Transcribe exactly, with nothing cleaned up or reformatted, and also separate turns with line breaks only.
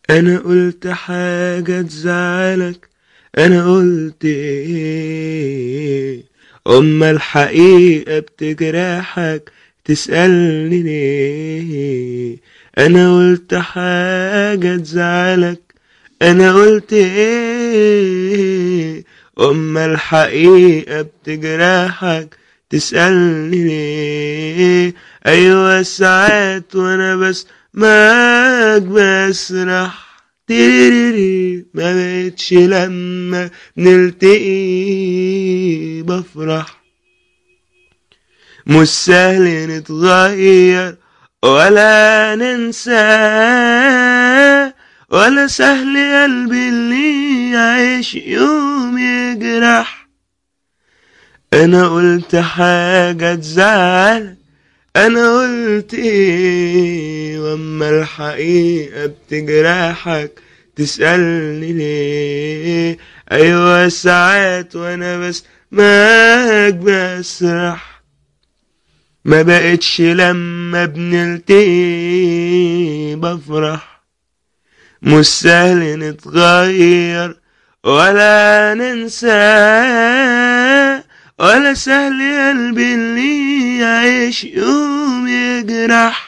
انا قلت حاجة تزعلك، انا قلت ايه؟ اما الحقيقة بتجرحك تسألني ليه؟ انا قلت حاجة تزعلك، انا قلت ايه؟ اما الحقيقة بتجرحك تسألني ليه؟ ايوه ساعات وانا بس معاك بسرح تيريري، ما بقتش لما بنلتقي بفرح. مش سهل نتغير ولا ننسى، ولا سهل قلبي اللي يعيش يوم يجرح. انا قلت حاجة تزعل، انا قلت ايه؟ واما الحقيقة بتجرحك تسألني ليه؟ ايوه ساعات وانا بس معاك بسرح، ما بقتش لما بنلتقي بفرح. مش سهل نتغير ولا ننسى، ولا سهل قلبي اللي يعيش يوم يجرح.